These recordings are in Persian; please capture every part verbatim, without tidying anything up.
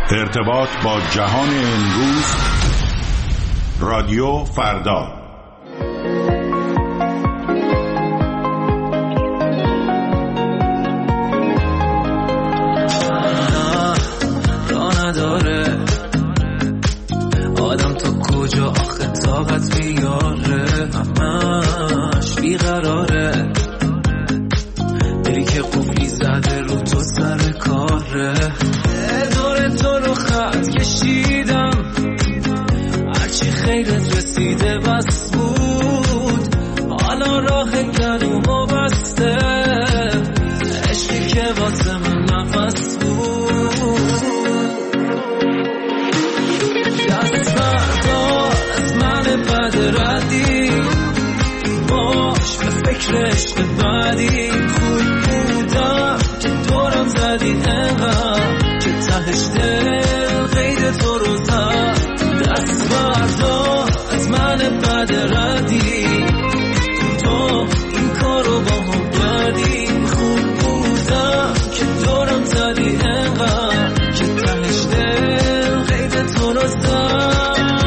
ارتباط با جهان امروز، رادیو فردا. راه نداره آدم تو کجا آخه طاقت بیاره، همش بیقراره، دلی که قفلی زده رو تو سر کاره. دور تو رو خط کشیدم، هرچی خیرت رسیده بس بود، حالا راه گلومو بسته، عشقی که واسه من نفس بود. دست بردار از من بد ردی، باش به فکر عشق بعدی، خوب بودم که دورم زدی انقدر که تهش دل غیر تو رو زد. دست بردار از من بد ردی، تو این کارو با هم کردی، خوب بودم که دورم زدی انقدر که تهش دل غیر تو رو زد.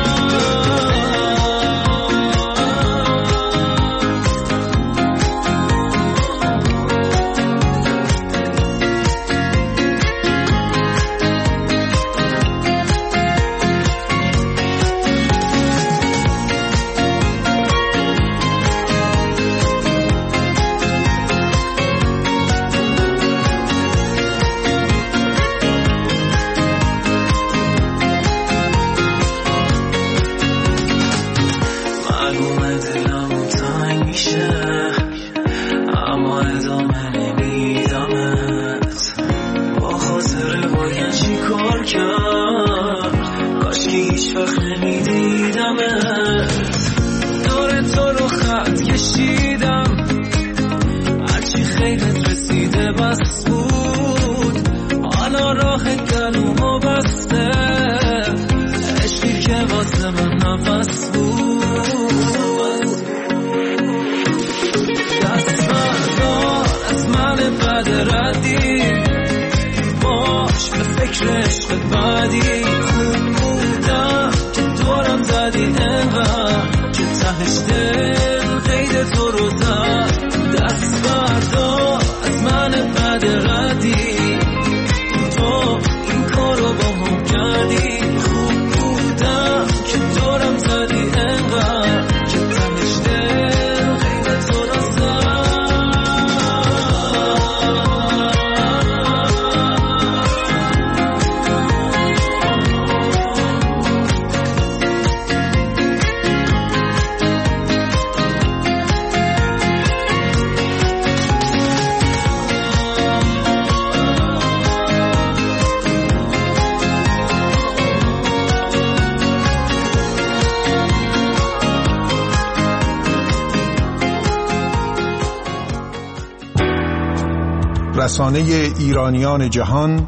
رسانه ایرانیان جهان،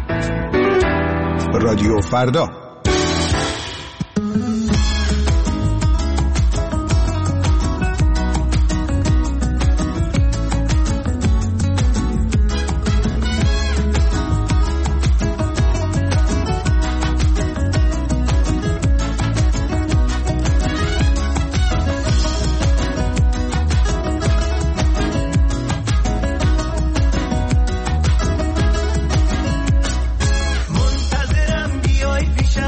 رادیو فردا. بیای پیشم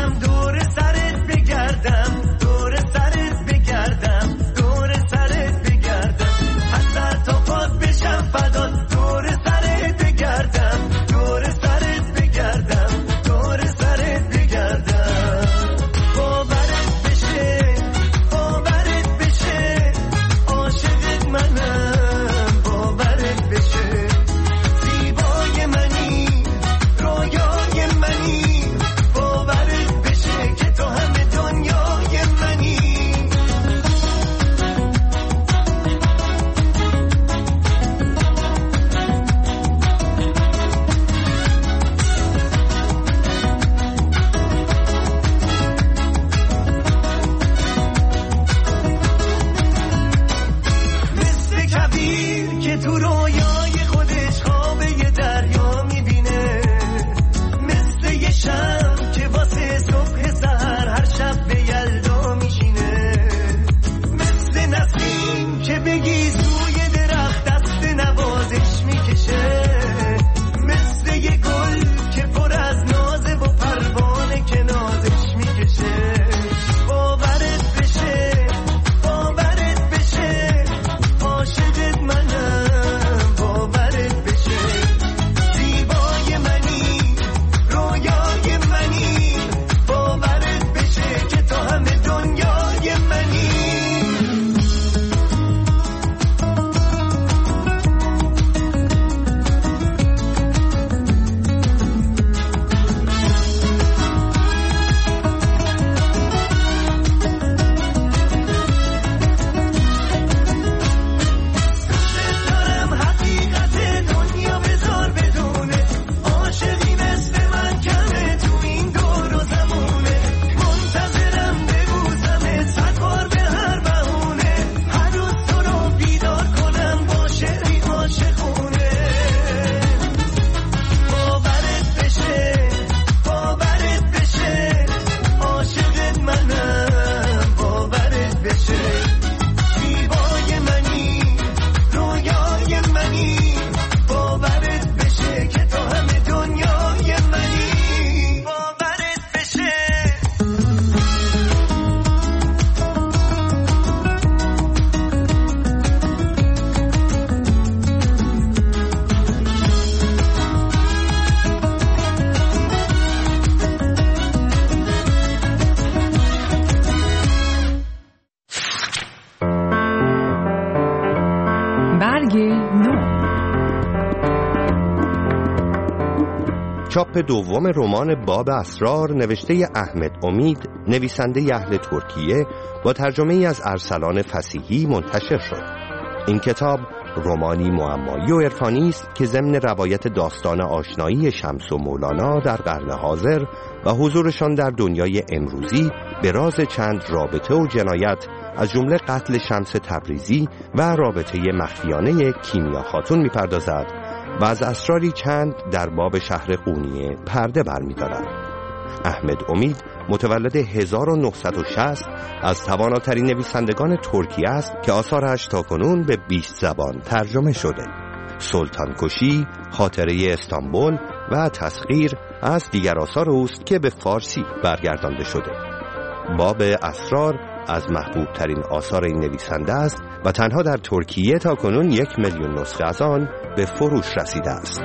چاپ دوم رمان باب اسرار نوشته احمد امید، نویسنده اهل ترکیه، با ترجمه ای از ارسلان فصیحی منتشر شد. این کتاب رمانی معمایی و عرفانی است که ضمن روایت داستان آشنایی شمس و مولانا در قرن حاضر و حضورشان در دنیای امروزی به راز چند رابطه و جنایت از جمله قتل شمس تبریزی و رابطه مخفیانه کیمیا خاتون می‌پردازد و از اسراری چند در باب شهر قونیه پرده برمی‌دارد. احمد امید متولد هزار و نهصد و شصت از تواناترین نویسندگان ترکیه است که آثارش تاکنون به بیست زبان ترجمه شده. سلطان کشی، خاطره استانبول و تسخیر از دیگر آثار اوست که به فارسی برگردانده شده. باب اسرار از محبوب ترین آثار این نویسنده است و تنها در ترکیه تاکنون یک میلیون نسخه از آن به فروش رسیده است.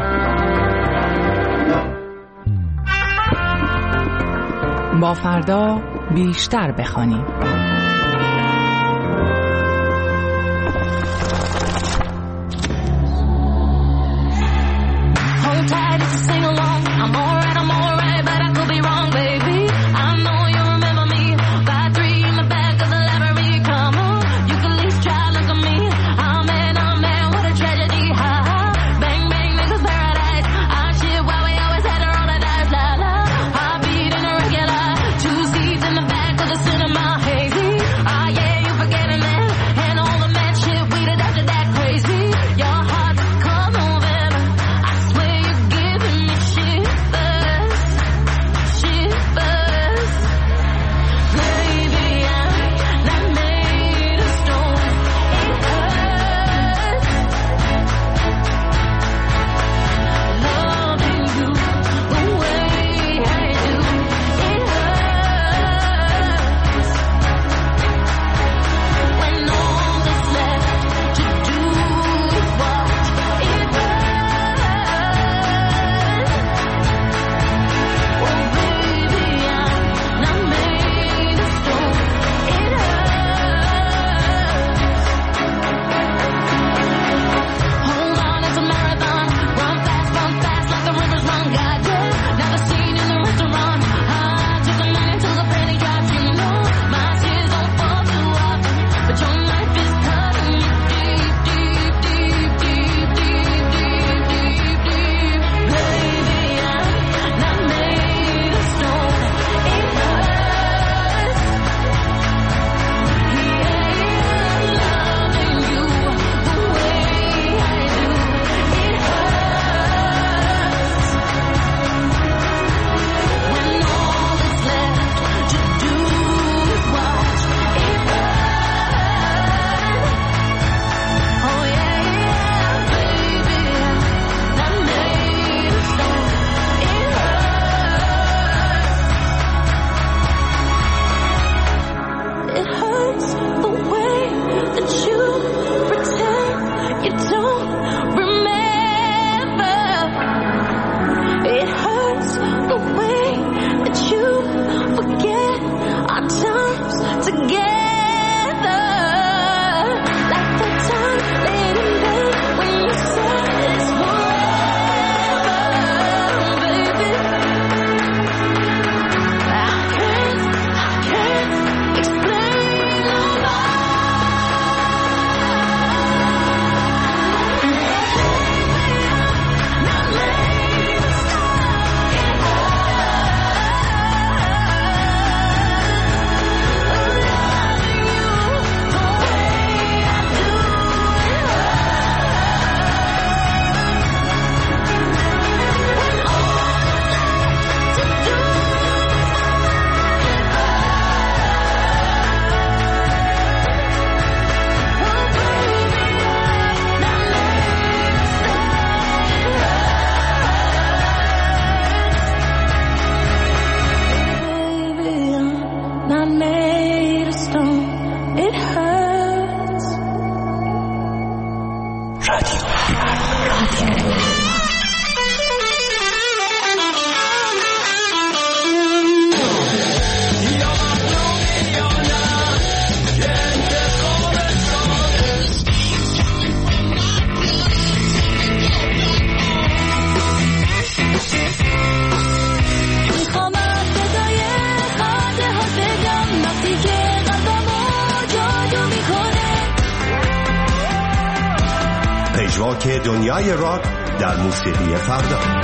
با فردا بیشتر بخوانیم. Hey ترک دنیای راک در موسیقی فردا.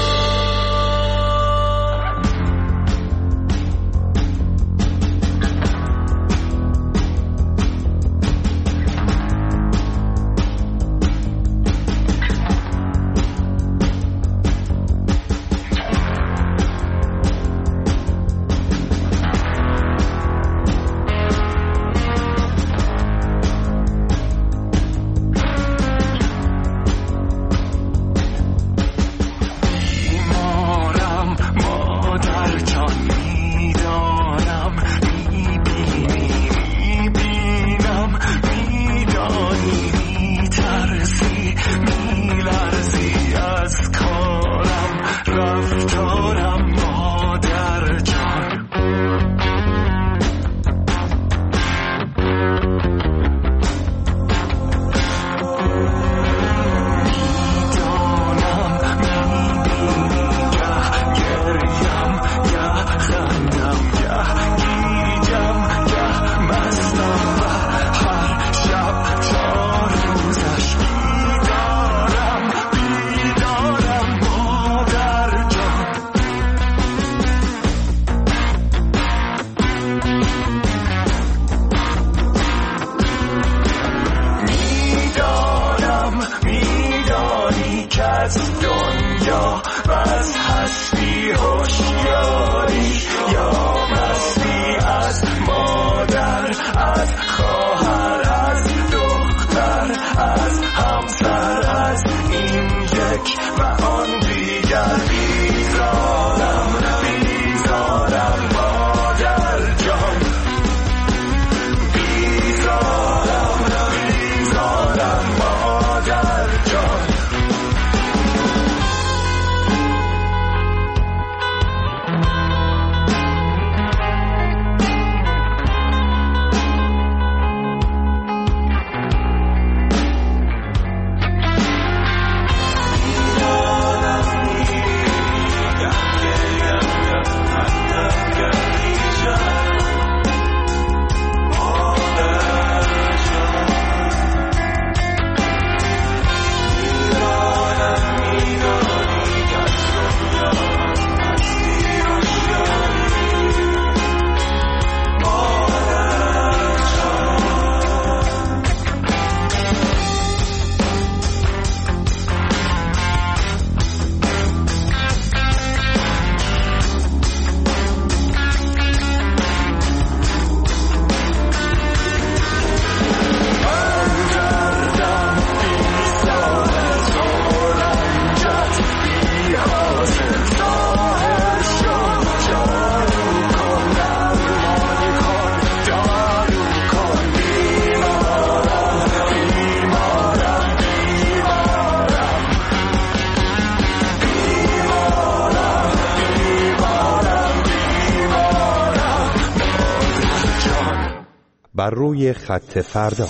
بر روی خط فردا.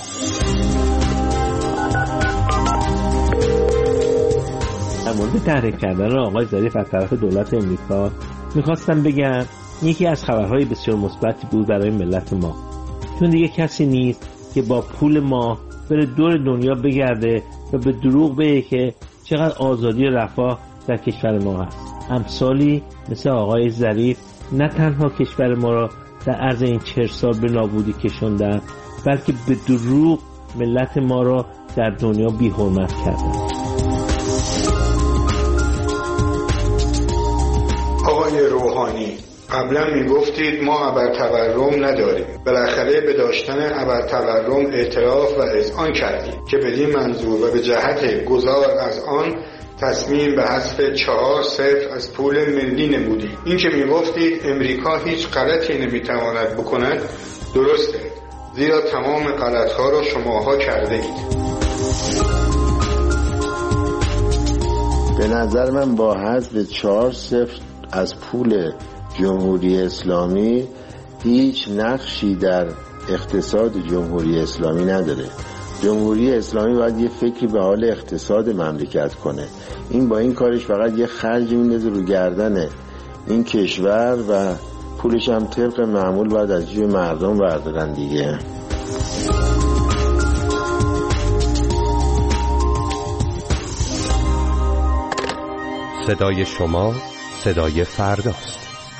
در مورد تحریک کردن آقای ظریف از طرف دولت امریکا میخواستم بگم یکی از خبرهای بسیار مثبتی بود برای ملت ما، چون دیگه کسی نیست که با پول ما بره دور دنیا بگرده و به دروغ بگه که چقدر آزادی و رفاه در کشور ما هست. امثالی مثل آقای ظریف نه تنها کشور ما را در عرض این چهل سال به نابودی کشوندن، بلکه به دروغ ملت ما را در دنیا بی حرمت کردن. آقای روحانی، قبلا میگفتید ما ابرتورم نداریم، بالاخره به داشتن ابرتورم اعتراف و اذعان کردیم که بدین منظور و به جهت گذار از آن تصمیم به حذف چهار صفر از پول ملی نمودید. این که میگفتید امریکا هیچ غلطی نمیتواند بکند درسته، زیرا تمام غلطها را شماها کرده اید. به نظر من با حذف چهار صفر از پول جمهوری اسلامی هیچ نقشی در اقتصاد جمهوری اسلامی نداره. جمهوری اسلامی باید یه فکری به حال اقتصاد مملکت کنه. این با این کارش فقط یه خرج میندازه رو گردن این کشور و پولش هم طبق معمول باید از جیب مردم بردارن دیگه. صدای شما صدای فرداست.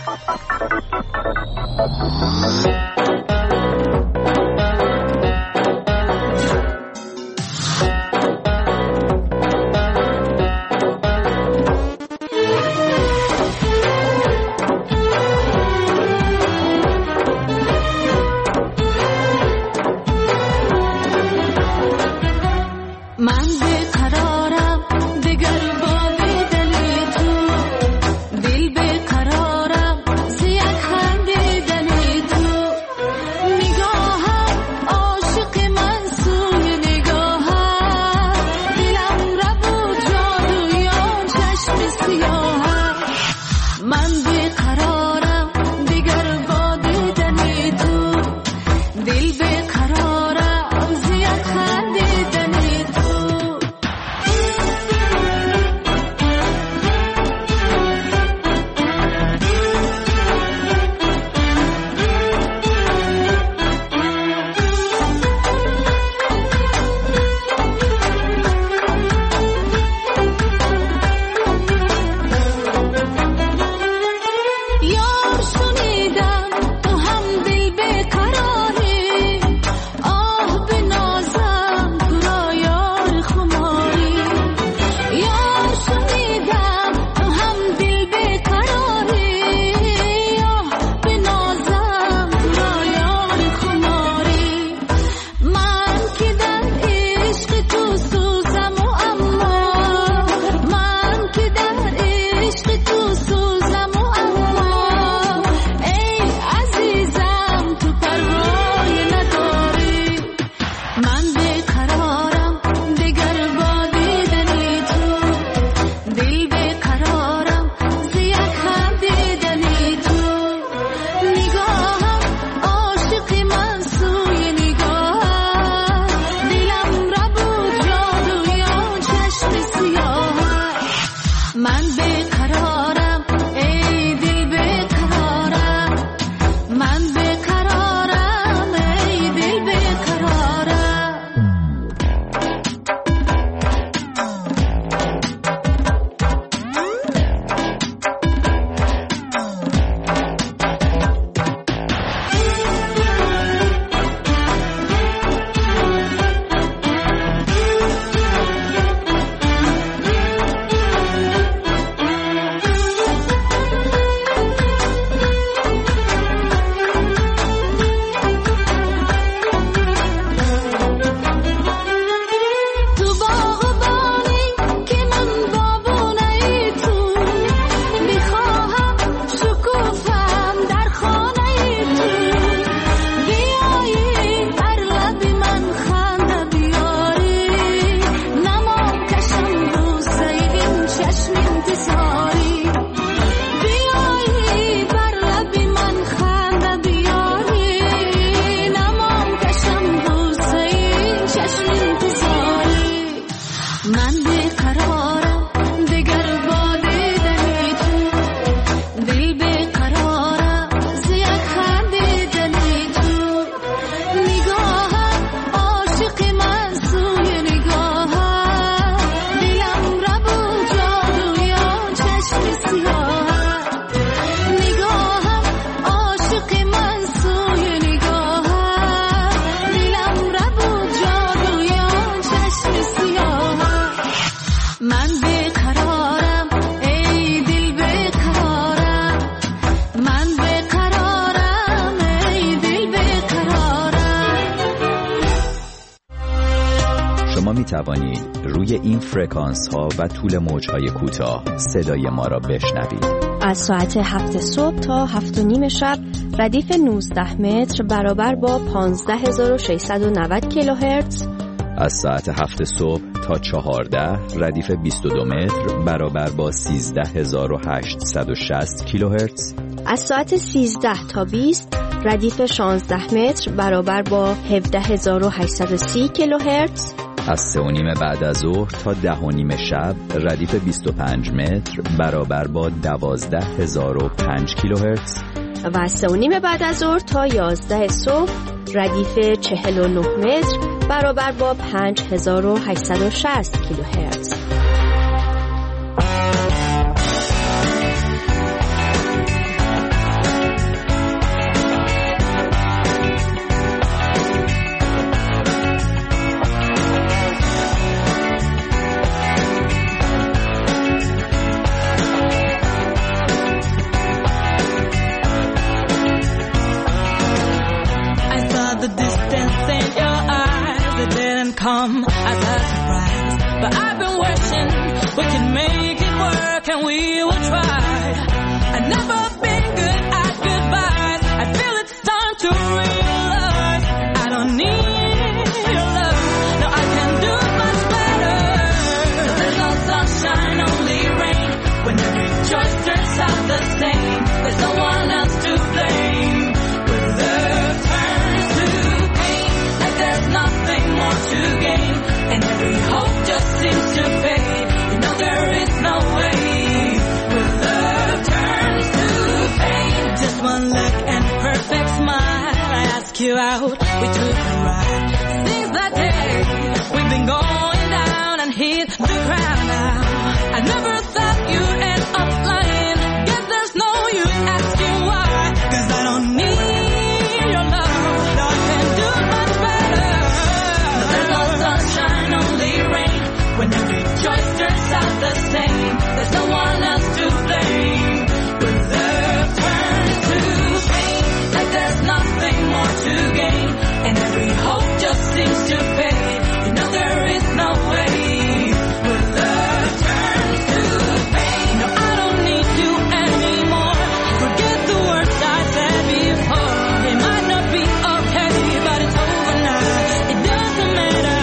می توانید روی این فرکانس ها و طول موج های کوتاه صدای ما را بشنوید. از ساعت هفت صبح تا هفت و نیم شب ردیف نوزده متر برابر با پانزده هزار و ششصد و نود کیلوهرتز. از ساعت هفت صبح تا چهارده ردیف بیست و دو متر برابر با سیزده هزار و هشتصد و شصت کیلوهرتز. از ساعت سیزده تا بیست ردیف شانزده متر برابر با هفده هزار و هشتصد و سی کیلوهرتز. از سه و نیم بعد از ظهر تا ده و نیم شب ردیف بیست و پنج متر برابر با دوازده هزار و پنج کیلوهرتز. و از سه و نیم بعد از ظهر تا یازده صبح ردیف چهل و نه متر برابر با پنج هزار و هشتصد و شصت کیلوهرتز. come as a surprise, but I've been wishing we can make it work and we will try. I've never been good at goodbyes. I feel it's time to realize I don't need your love. No, I can do much better. There's no sunshine, only rain. When every choice turns out the same, there's no one else to blame. When love turns to pain, like there's nothing more to gain, and every hope just seems to fade. You know there is no way. When love turns to pain, just one look and perfect smile. I ask you out, we took a ride. Since that day, we've been going down and hit the ground now. I never thought you'd end up lying. Guess there's no use asking why, 'cause I don't need your love. No, I can do much better. There's no sunshine, only rain. When every choice turns out the same, there's no one else to blame. When love turns to pain, like there's nothing more to gain, and every hope just seems to fade. You know there is no way. When love turns to pain, no, I don't need you anymore. Forget the words I said before. It might not be okay, but it's over now. It doesn't matter.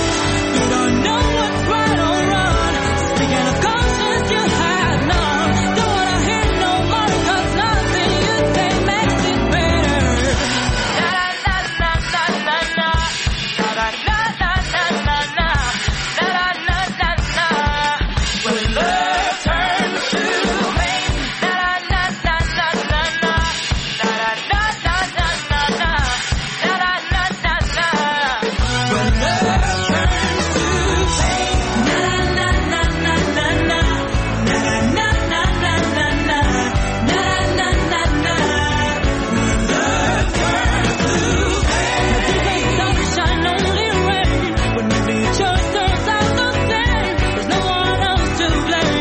You don't know what's right or wrong. Speaking of conscience, you have none. Don't wanna hear no more, 'cause nothing you say makes it better. Na na na na na na, na na na na na na, na na na na na. When love turns to pain, na na na na na na, na na na na na na, na na na na na. When love turns to pain, na na na na na na, na na na na na na, na na na na. When love turns to pain, there's no sunshine, only rain. When every choice turns out the same, there's no one else to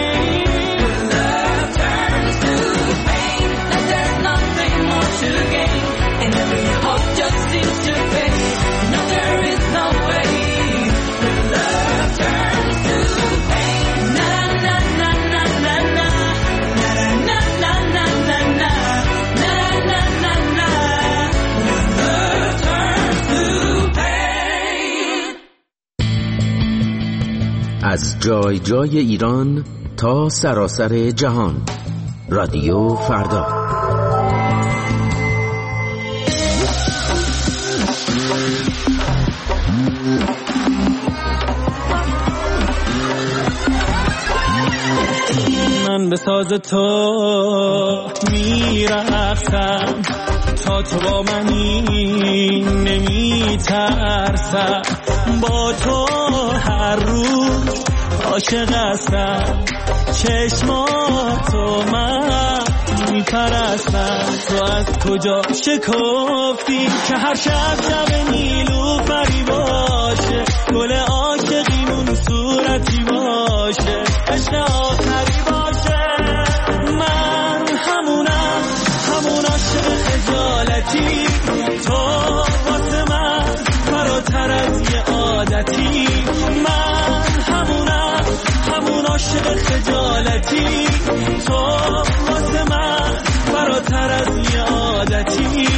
blame. When love turns to pain, like there's nothing more to gain, and every hope just seems to fade. You know there is no way. When love turns to pain, na na na na na na, na na na na na na, na na na na. When love turns to pain. از جای جای ایران تا سراسر جهان، رادیو فردا. من به ساز تو میرقصم، تا تو با منی نمیترسم. با تو هر روز عاشق هستم، چشماتو من میپرستم. تو از کجا شکفتی که هر شب شب نیلوفری باشه، گل عاشقیمون صورتی باشه، عشق آخری باشه. من همونم، همون عاشق خجالتی، تو واسه من فراتر از یه عادتی. من همونم، همون عاشق خجالتی، تو واسه من فراتر از یه عادتی.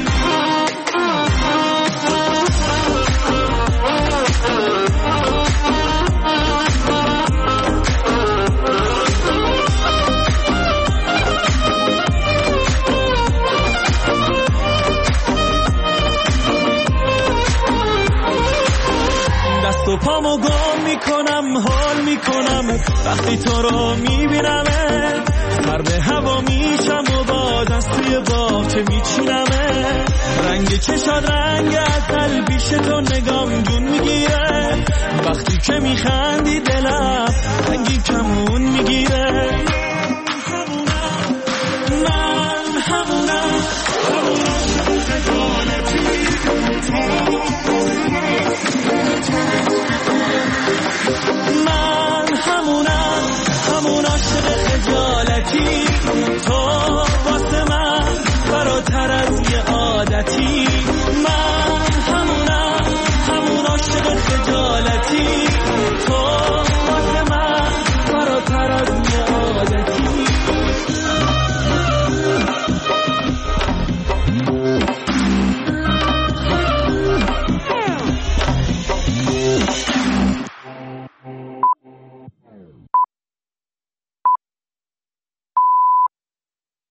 دست و پامو گم میکنم، حال میکنم وقتی تو رو میبینمه. سر به هوا میشم و باز از توی باغچه میچینمه. رنگ چشات رنگ اصل پیش تو نگام جون میگیره. وقتی که میخندی دلم رنگی کمون میگیره. من همونم، همونم خجالتی، من همونم، همون عاشق خجالتی، تو